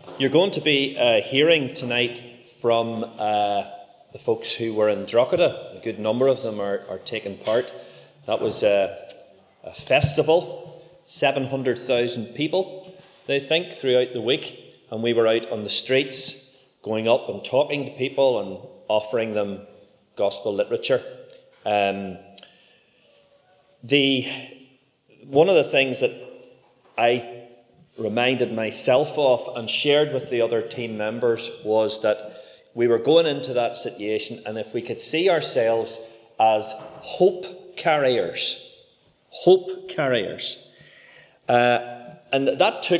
You're going to be hearing tonight from the folks who were in Drogheda. A good number of them are taking part. That was a festival, 700,000 people, they think, throughout the week. And we were out on the streets, going up and talking to people and offering them gospel literature. One of the things that I reminded myself of and shared with the other team members was that we were going into that situation, and if we could see ourselves as hope carriers, and that took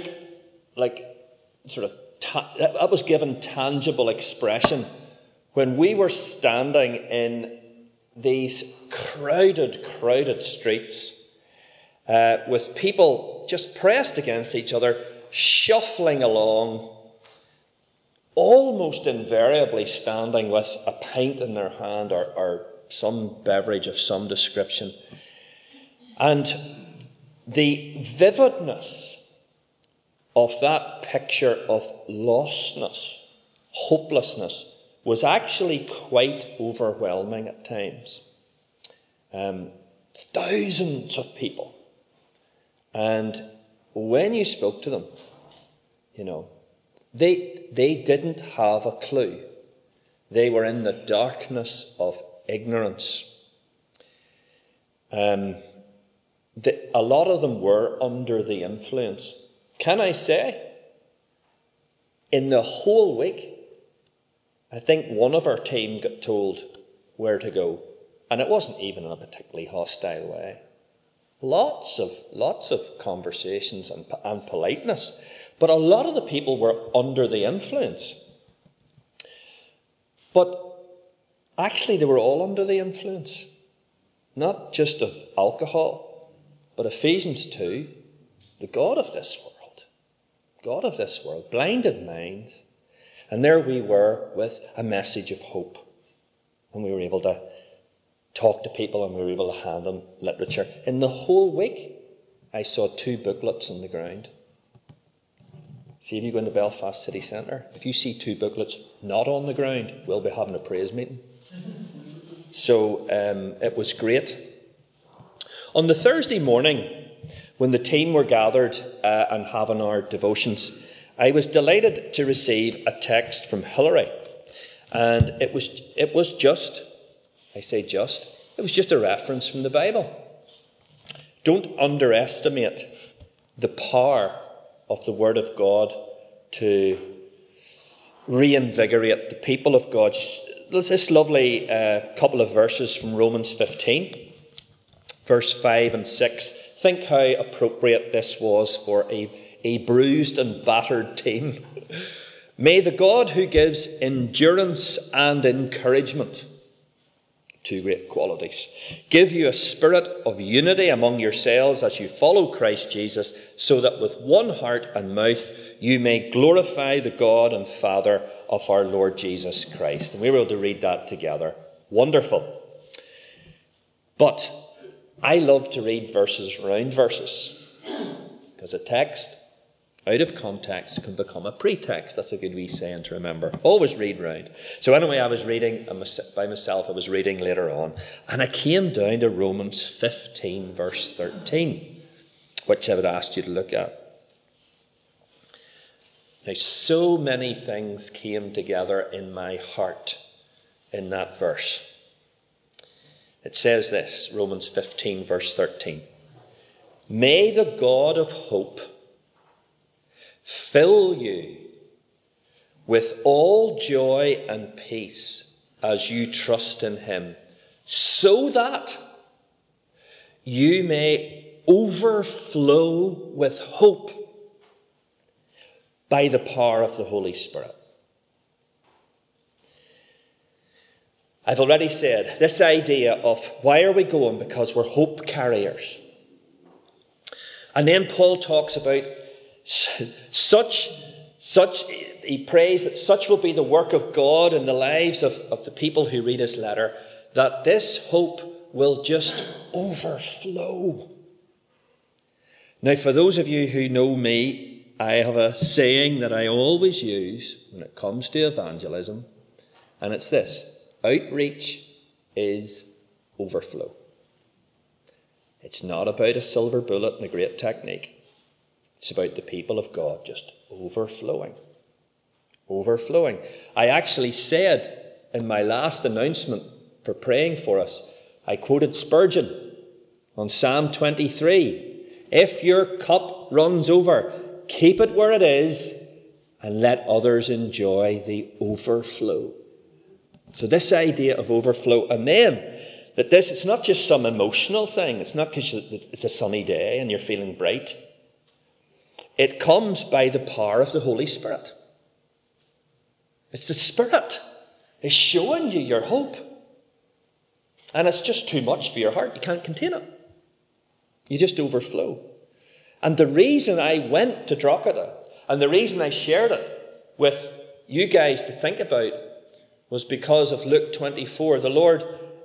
that was given tangible expression when we were standing in these crowded streets with people just pressed against each other, shuffling along, almost invariably standing with a pint in their hand or some beverage of some description. And the vividness of that picture of lostness, hopelessness, was actually quite overwhelming at times. Thousands of people. And when you spoke to them, they didn't have a clue. They were in the darkness of ignorance. A lot of them were under the influence. Can I say, in the whole week, I think one of our team got told where to go. And it wasn't even in a particularly hostile way. Lots of conversations and politeness. But a lot of the people were under the influence. But actually they were all under the influence. Not just of alcohol, but Ephesians 2, the God of this world, blinded minds. And there we were with a message of hope. And we were able to talk to people and we were able to hand them literature. In the whole week, I saw 2 booklets on the ground. See, if you go into Belfast City Centre, if you see 2 booklets not on the ground, we'll be having a praise meeting. So it was great. On the Thursday morning, when the team were gathered and having our devotions, I was delighted to receive a text from Hilary. And it was just a reference from the Bible. Don't underestimate the power of the Word of God to reinvigorate the people of God. There's this lovely couple of verses from Romans 15, verse 5 and 6. Think how appropriate this was for a bruised and battered team. May the God who gives endurance and encouragement, 2 great qualities, give you a spirit of unity among yourselves as you follow Christ Jesus, so that with one heart and mouth you may glorify the God and Father of our Lord Jesus Christ. And we were able to read that together. Wonderful. But I love to read verses around verses, because a text out of context can become a pretext. That's a good wee saying to remember. Always read round. So anyway, I was reading by myself. I was reading later on. And I came down to Romans 15, verse 13, which I would ask you to look at. Now, so many things came together in my heart in that verse. It says this, Romans 15, verse 13. May the God of hope fill you with all joy and peace as you trust in him, so that you may overflow with hope by the power of the Holy Spirit. I've already said this idea of why are we going? Because we're hope carriers. And then Paul talks about he prays that such will be the work of God in the lives of the people who read his letter, that this hope will just overflow. Now, for those of you who know me, I have a saying that I always use when it comes to evangelism, and it's this: outreach is overflow. It's not about a silver bullet and a great technique. It's about the people of God just overflowing. Overflowing. I actually said in my last announcement for praying for us, I quoted Spurgeon on Psalm 23. If your cup runs over, keep it where it is and let others enjoy the overflow. So this idea of overflow, and then that this, it's not just some emotional thing. It's not because it's a sunny day and you're feeling bright. It comes by the power of the Holy Spirit. It's the Spirit is showing you your hope. And it's just too much for your heart. You can't contain it. You just overflow. And the reason I went to Drogheda, and the reason I shared it with you guys to think about, was because of Luke 24. The Lord,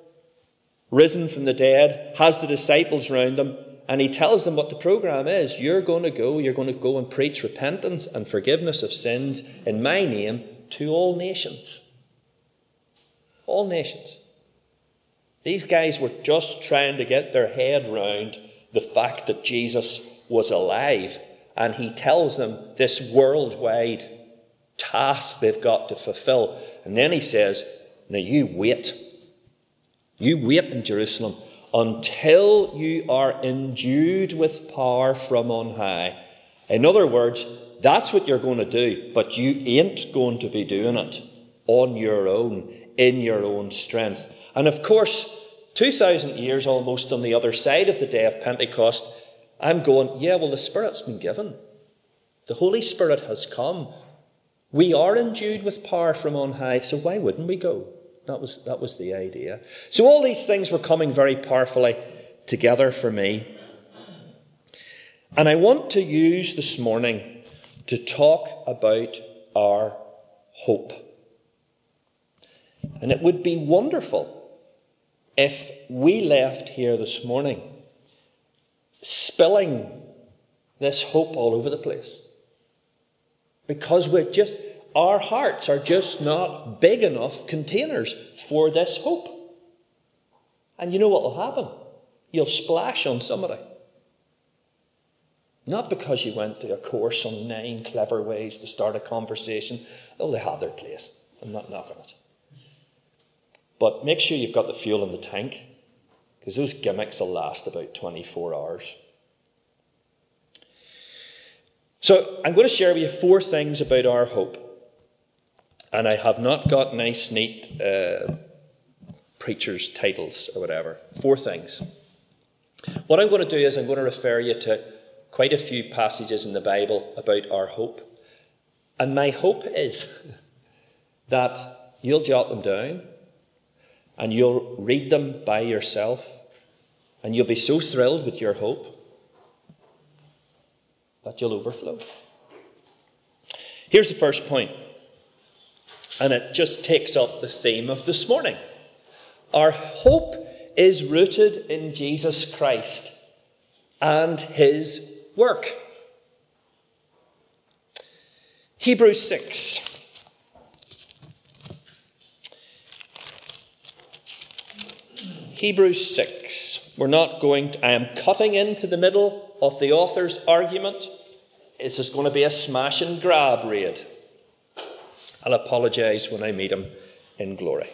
risen from the dead, has the disciples round him, and he tells them what the program is. You're going to go and preach repentance and forgiveness of sins in my name to all nations. All nations. These guys were just trying to get their head round the fact that Jesus was alive, and he tells them this worldwide task they've got to fulfill. And then he says, now you wait. You wait in Jerusalem until you are endued with power from on high. In other words, that's what you're going to do, but you ain't going to be doing it on your own, in your own strength. And of course, 2,000 years almost on the other side of the day of Pentecost, I'm going, yeah, well, the Spirit's been given. The Holy Spirit has come. We are endued with power from on high, so why wouldn't we go? That was the idea. So all these things were coming very powerfully together for me. And I want to use this morning to talk about our hope. And it would be wonderful if we left here this morning spilling this hope all over the place. Because our hearts are just not big enough containers for this hope. And you know what will happen? You'll splash on somebody. Not because you went to a course on 9 clever ways to start a conversation. Oh, they have their place. I'm not knocking it. But make sure you've got the fuel in the tank, because those gimmicks will last about 24 hours. So I'm going to share with you 4 things about our hope. And I have not got nice, neat preachers' titles or whatever. 4 things. What I'm going to do is I'm going to refer you to quite a few passages in the Bible about our hope. And my hope is that you'll jot them down and you'll read them by yourself, and you'll be so thrilled with your hope that you'll overflow. Here's the first point, and it just takes up the theme of this morning. Our hope is rooted in Jesus Christ and his work. Hebrews 6. Hebrews 6. I am cutting into the middle of the author's argument. This is going to be a smash and grab raid. I'll apologise when I meet him in glory.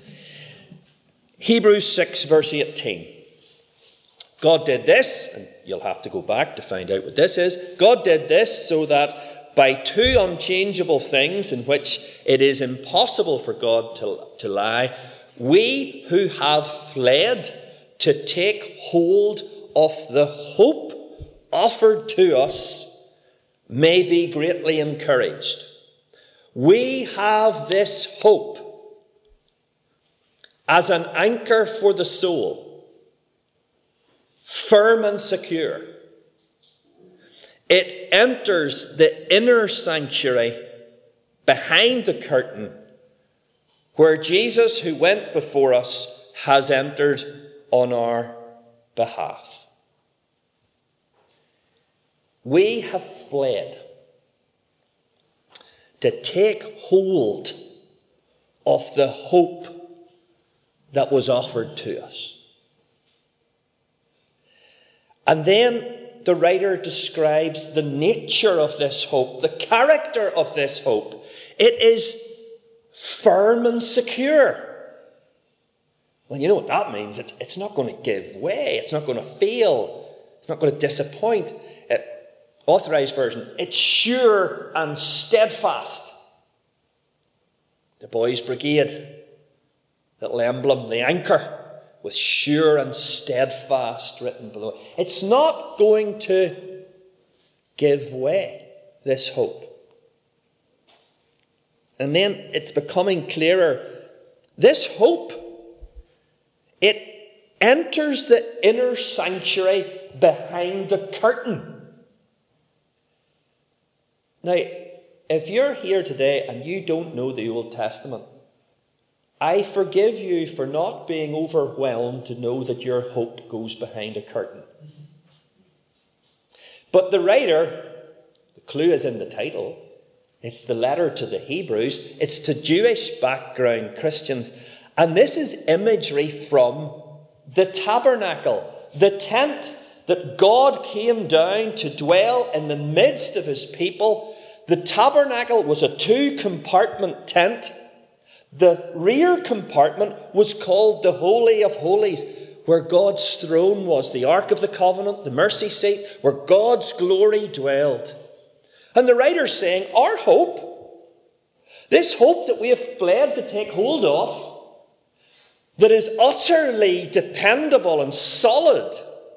Hebrews 6 verse 18. God did this, and you'll have to go back to find out what this is. God did this so that by 2 unchangeable things in which it is impossible for God to lie, we who have fled to take hold of the hope offered to us may be greatly encouraged. We have this hope as an anchor for the soul, firm and secure. It enters the inner sanctuary behind the curtain where Jesus, who went before us, has entered on our behalf. We have fled. to take hold of the hope that was offered to us. And then the writer describes the nature of this hope, the character of this hope. It is firm and secure. Well, you know what that means. It's not going to give way. It's not going to fail. It's not going to disappoint. Authorized version, it's sure and steadfast. The Boys' Brigade, little emblem, the anchor, with sure and steadfast written below. It's not going to give way, this hope. And then it's becoming clearer. This hope, it enters the inner sanctuary behind the curtain. Now, if you're here today and you don't know the Old Testament, I forgive you for not being overwhelmed to know that your hope goes behind a curtain. But the writer, the clue is in the title, it's the letter to the Hebrews, it's to Jewish background Christians, and this is imagery from the tabernacle, the tent that God came down to dwell in the midst of his people. The tabernacle was a 2-compartment tent. The rear compartment was called the Holy of Holies, where God's throne was, the Ark of the Covenant, the mercy seat, where God's glory dwelled. And the writer's saying, our hope, this hope that we have fled to take hold of, that is utterly dependable and solid,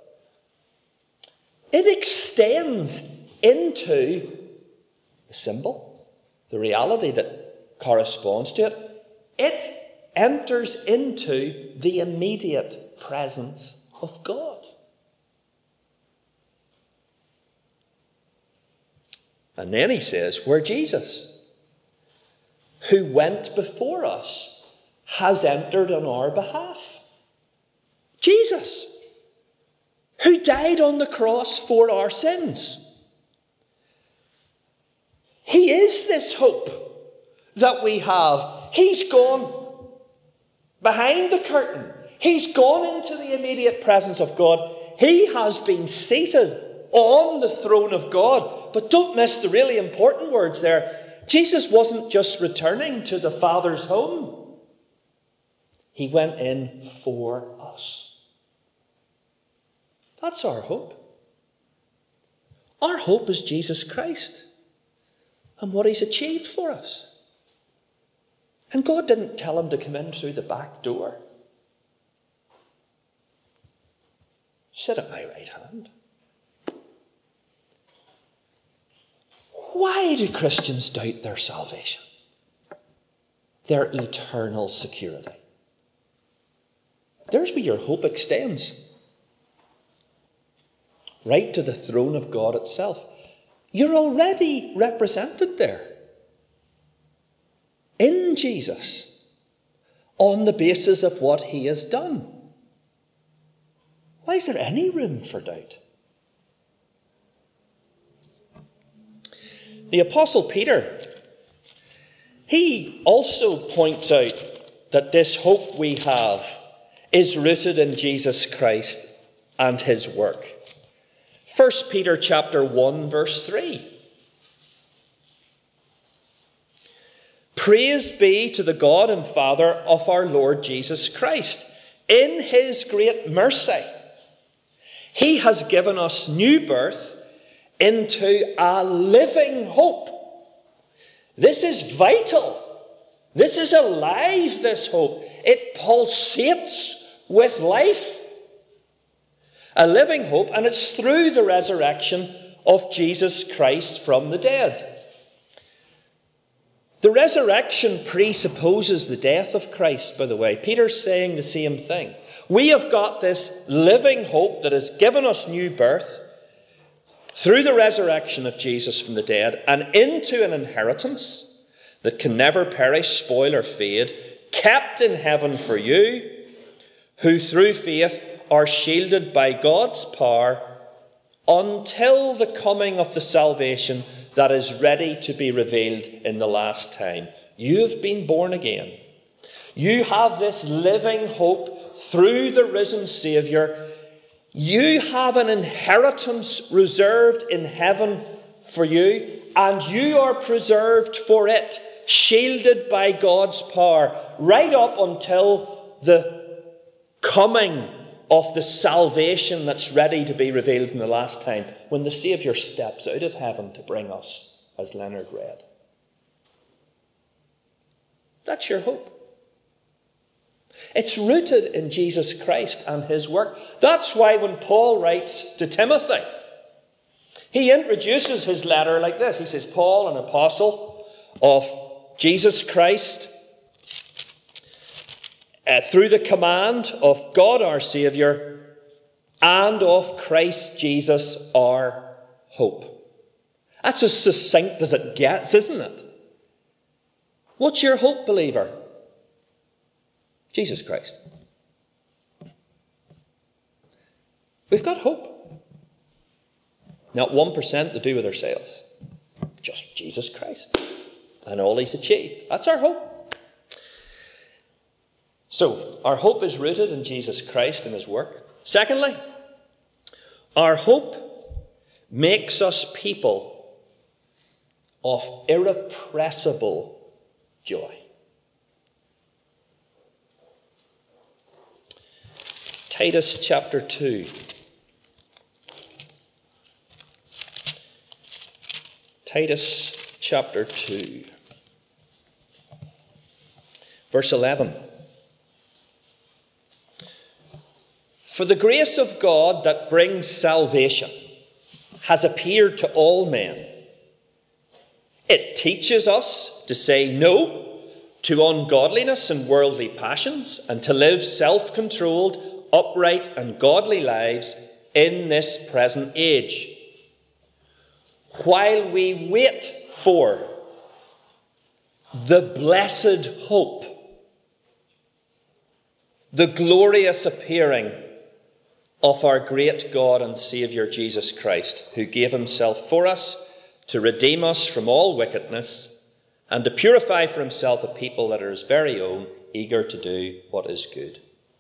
it extends into the symbol, the reality that corresponds to it. It enters into the immediate presence of God. And then he says, where Jesus, who went before us, has entered on our behalf. Jesus, who died on the cross for our sins. He is this hope that we have. He's gone behind the curtain. He's gone into the immediate presence of God. He has been seated on the throne of God. But don't miss the really important words there. Jesus wasn't just returning to the Father's home. He went in for us. That's our hope. Our hope is Jesus Christ and what he's achieved for us. And God didn't tell him to come in through the back door. Sit at my right hand. Why do Christians doubt their salvation? Their eternal security. There's where your hope extends. Right to the throne of God itself. You're already represented there. In Jesus. On the basis of what he has done. Why is there any room for doubt? The Apostle Peter, he also points out that this hope we have is rooted in Jesus Christ and his work. 1 Peter chapter 1 verse 3. Praise be to the God and Father of our Lord Jesus Christ. In his great mercy, he has given us new birth into a living hope. This is vital. This is alive, this hope. It pulsates with life. A living hope, and it's through the resurrection of Jesus Christ from the dead. The resurrection presupposes the death of Christ, by the way. Peter's saying the same thing. We have got this living hope that has given us new birth through the resurrection of Jesus from the dead and into an inheritance that can never perish, spoil, or fade, kept in heaven for you, who through faith are shielded by God's power until the coming of the salvation that is ready to be revealed in the last time. You have been born again. You have this living hope through the risen Saviour. You have an inheritance reserved in heaven for you, and you are preserved for it, shielded by God's power, right up until the coming of the salvation that's ready to be revealed in the last time, when the Saviour steps out of heaven to bring us, as Leonard read. That's your hope. It's rooted in Jesus Christ and his work. That's why when Paul writes to Timothy, he introduces his letter like this. He says, Paul, an apostle of Jesus Christ, through the command of God our Saviour, and of Christ Jesus our hope. That's as succinct as it gets, isn't it? What's your hope, believer? Jesus Christ. We've got hope. Not 1% to do with ourselves. Just Jesus Christ and all he's achieved. That's our hope. So, our hope is rooted in Jesus Christ and his work. Secondly, our hope makes us people of irrepressible joy. Titus chapter 2. Titus chapter 2. Verse 11. For the grace of God that brings salvation has appeared to all men. It teaches us to say no to ungodliness and worldly passions, and to live self-controlled, upright and godly lives in this present age, while we wait for the blessed hope, the glorious appearing of our great God and Saviour Jesus Christ, who gave himself for us to redeem us from all wickedness and to purify for himself a people that are his very own, eager to do what is good.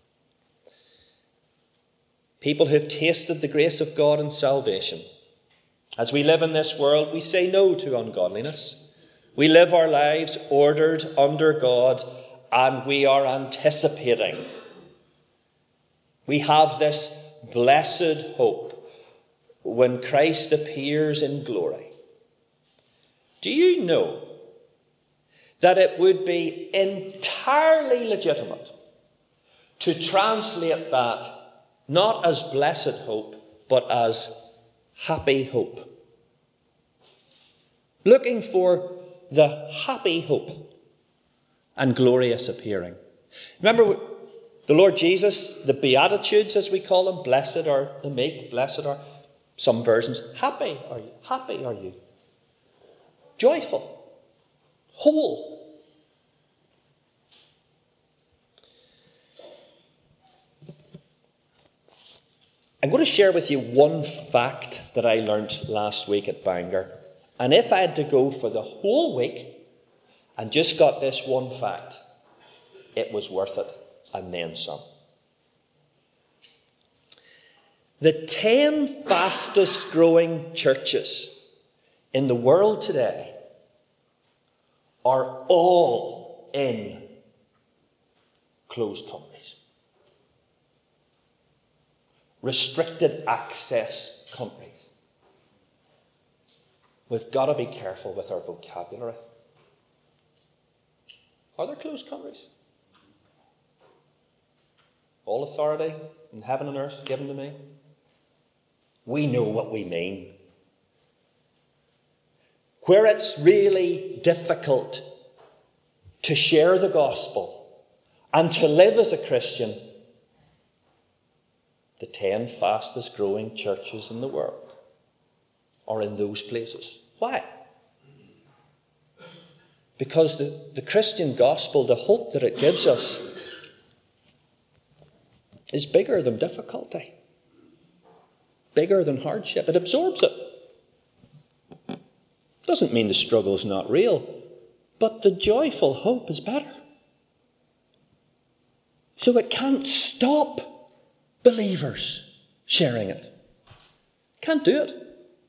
People who've tasted the grace of God and salvation. As we live in this world, we say no to ungodliness. We live our lives ordered under God, and we are anticipating. We have this blessed hope when Christ appears in glory. Do you know that it would be entirely legitimate to translate that not as blessed hope, but as happy hope? Looking for the happy hope and glorious appearing. Remember the Lord Jesus, the Beatitudes as we call them, blessed are the meek, blessed are some versions. Happy are you? Happy are you? Joyful, whole. I'm going to share with you one fact that I learnt last week at Bangor. And if I had to go for the whole week and just got this one fact, it was worth it, and then some. The 10 fastest growing churches in the world today are all in closed countries. Restricted access countries. We've got to be careful with our vocabulary. Are there closed countries? All authority in heaven and earth given to me. We know what we mean. Where it's really difficult to share the gospel and to live as a Christian, the 10 fastest growing churches in the world are in those places. Why? Because the Christian gospel, the hope that it gives us, is bigger than difficulty, bigger than hardship. It absorbs it. Doesn't mean the struggle's not real, but the joyful hope is better. So it can't stop believers sharing it. Can't do it.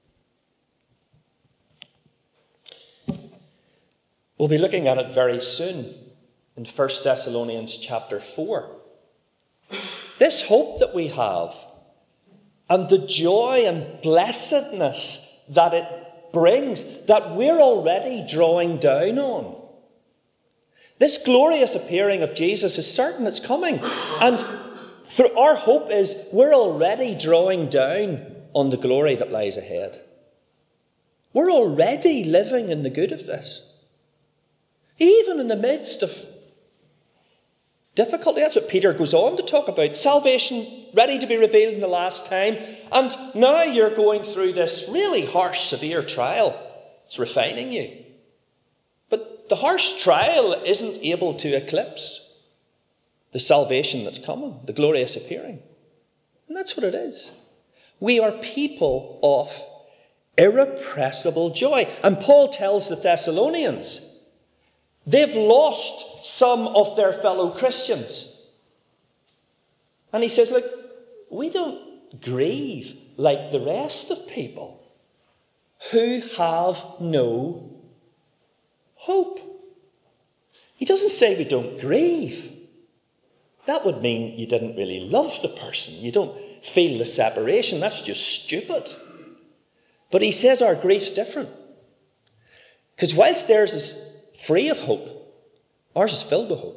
We'll be looking at it very soon in 1 Thessalonians chapter 4. This hope that we have and the joy and blessedness that it brings, that we're already drawing down on. This glorious appearing of Jesus is certain, it's coming. And our hope is we're already drawing down on the glory that lies ahead. We're already living in the good of this. Even in the midst of difficulty. That's what Peter goes on to talk about. Salvation ready to be revealed in the last time. And now you're going through this really harsh, severe trial. It's refining you. But the harsh trial isn't able to eclipse the salvation that's coming, the glorious appearing. And that's what it is. We are people of irrepressible joy. And Paul tells the Thessalonians, they've lost some of their fellow Christians. And he says, look, we don't grieve like the rest of people who have no hope. He doesn't say we don't grieve. That would mean you didn't really love the person. You don't feel the separation. That's just stupid. But he says our grief's different. Because whilst theirs is free of hope, ours is filled with hope.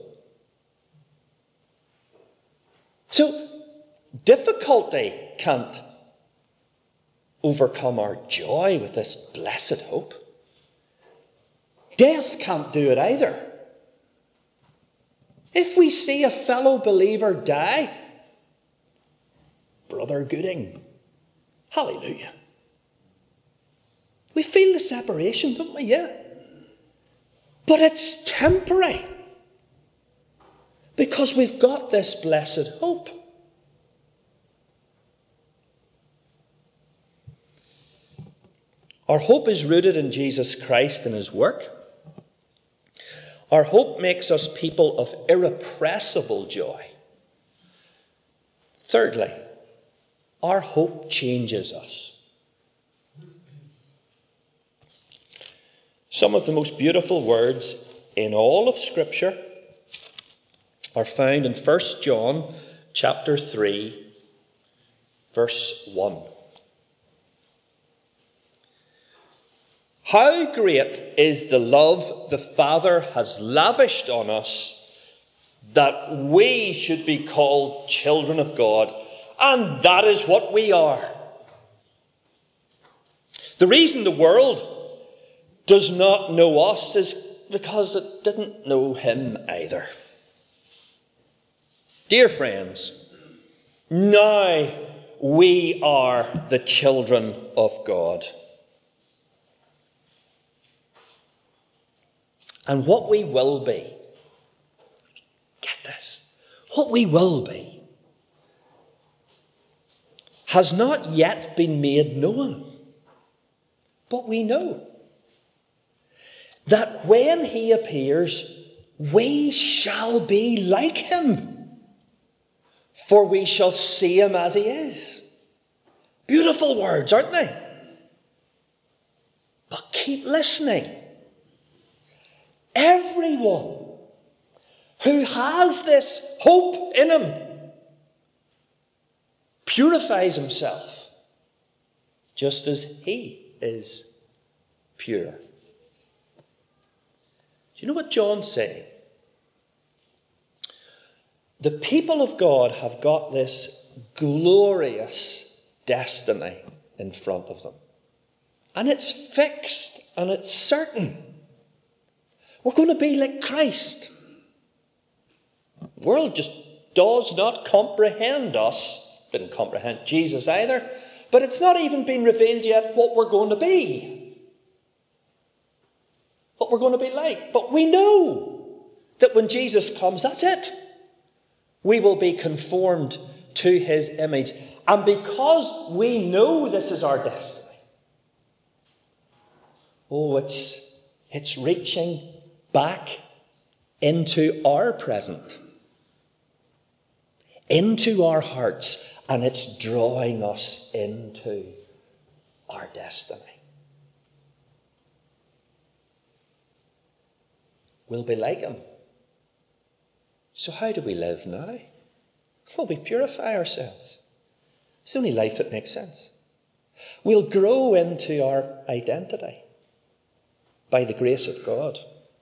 So, difficulty can't overcome our joy with this blessed hope. Death can't do it either. If we see a fellow believer die, Brother Gooding, hallelujah. We feel the separation, don't we? Yeah. But it's temporary. Because we've got this blessed hope. Our hope is rooted in Jesus Christ and his work. Our hope makes us people of irrepressible joy. Thirdly, our hope changes us. Some of the most beautiful words in all of Scripture are found in 1 John chapter 3, verse 1. How great is the love the Father has lavished on us that we should be called children of God, and that is what we are. The reason the world does not know us is because it didn't know him either. Dear friends, now we are the children of God. And what we will be, get this, what we will be has not yet been made known. But we know that when he appears, we shall be like him, for we shall see him as he is. Beautiful words, aren't they? But keep listening. Everyone who has this hope in him purifies himself just as he is pure. Do you know what John's saying? The people of God have got this glorious destiny in front of them. And it's fixed and it's certain. We're going to be like Christ. The world just does not comprehend us. Didn't comprehend Jesus either. But it's not even been revealed yet what we're going to be. What we're going to be like. But we know that when Jesus comes, that's it. We will be conformed to his image. And because we know this is our destiny, Oh, it's reaching back into our present, into our hearts, and it's drawing us into our destiny. We'll be like him. So how do we live now? Well, we purify ourselves. It's the only life that makes sense. We'll grow into our identity by the grace of God.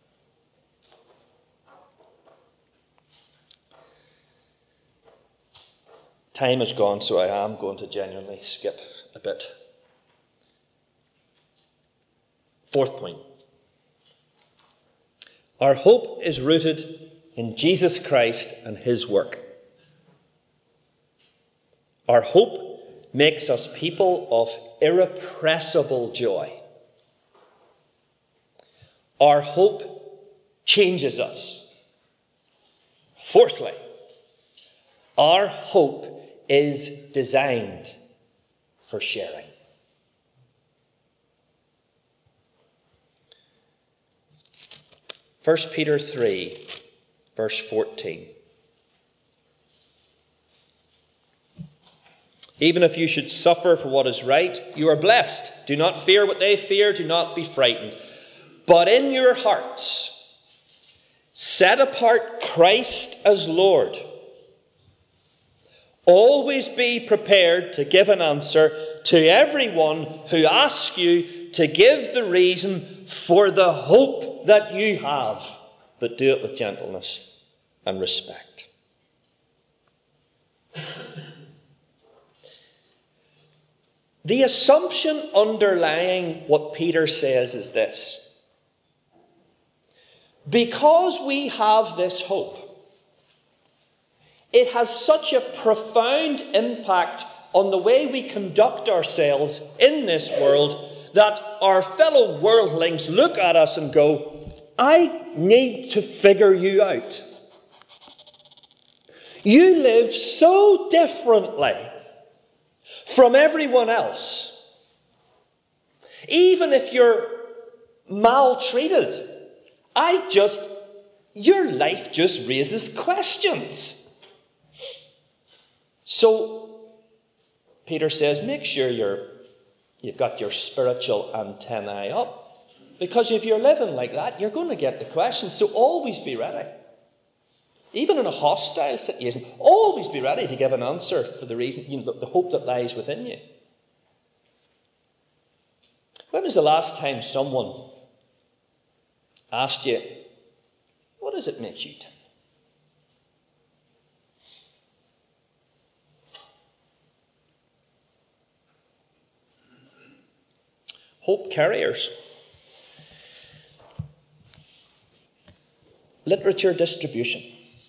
Time has gone, so I am going to genuinely skip a bit. Fourth point. Our hope is rooted in Jesus Christ and his work. Our hope makes us people of irrepressible joy. Our hope changes us. Fourthly, our hope is designed for sharing. First Peter 3, verse 14. Even if you should suffer for what is right, you are blessed. Do not fear what they fear. Do not be frightened. But in your hearts, set apart Christ as Lord. Always be prepared to give an answer to everyone who asks you to give the reason for the hope that you have, but do it with gentleness and respect. The assumption underlying what Peter says is this: because we have this hope, it has such a profound impact on the way we conduct ourselves in this world that our fellow worldlings look at us and go, I need to figure you out. You live so differently from everyone else. Even if you're maltreated, your life just raises questions. So, Peter says, make sure you've got your spiritual antennae up. Because if you're living like that, you're going to get the questions. So always be ready. Even in a hostile situation, always be ready to give an answer for the reason, the hope that lies within you. When was the last time someone asked you, what does it make you tick? Hope carriers. Literature distribution.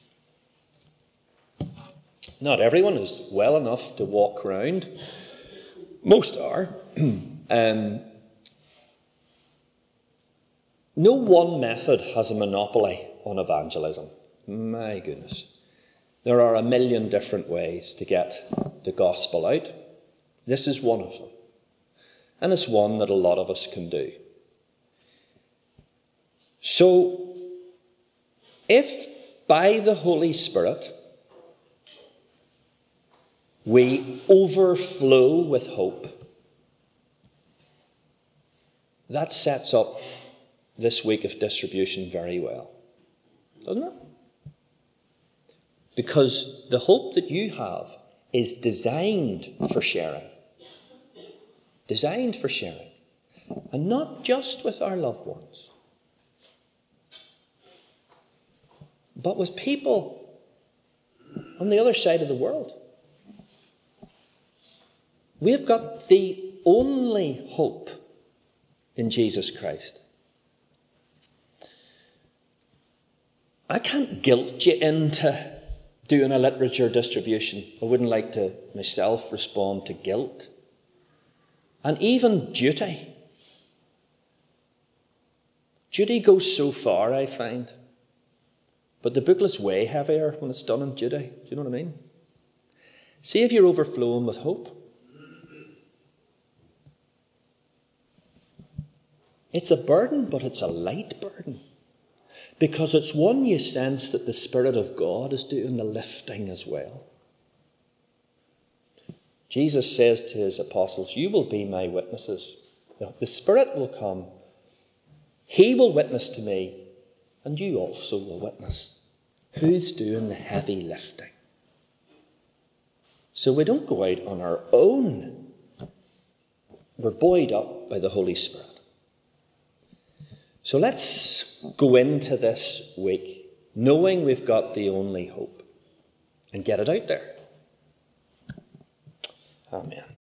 Not everyone is well enough to walk around. Most are. No one method has a monopoly on evangelism. My goodness. There are a million different ways to get the gospel out. This is one of them. And it's one that a lot of us can do. So, if by the Holy Spirit we overflow with hope, that sets up this week of distribution very well, doesn't it? Because the hope that you have is designed for sharing. Designed for sharing. And not just with our loved ones, but with people on the other side of the world. We've got the only hope in Jesus Christ. I can't guilt you into doing a literature distribution. I wouldn't like to myself respond to guilt. And even duty. Duty goes so far, I find. But the booklet's way heavier when it's done in duty. Do you know what I mean? See if you're overflowing with hope. It's a burden, but it's a light burden. Because it's one you sense that the Spirit of God is doing the lifting as well. Jesus says to his apostles, you will be my witnesses. The Spirit will come. He will witness to me, and you also will witness. Who's doing the heavy lifting? So we don't go out on our own. We're buoyed up by the Holy Spirit. So let's go into this week knowing we've got the only hope and get it out there. Amen.